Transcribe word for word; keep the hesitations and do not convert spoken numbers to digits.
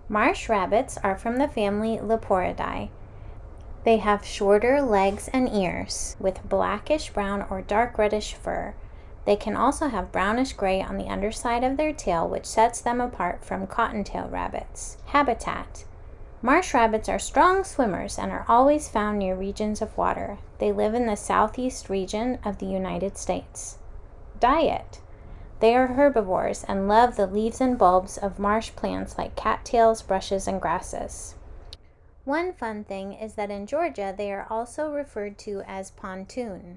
Marsh rabbits are from the family Leporidae. They have shorter legs and ears, with blackish brown or dark reddish fur. They can also have brownish gray on the underside of their tail, which sets them apart from cottontail rabbits. Habitat. Marsh rabbits are strong swimmers and are always found near regions of water. They live in the southeast region of the United States. Diet. They are herbivores and love the leaves and bulbs of marsh plants like cattails, brushes, and grasses. One fun thing is that in Georgia they are also referred to as pontoon.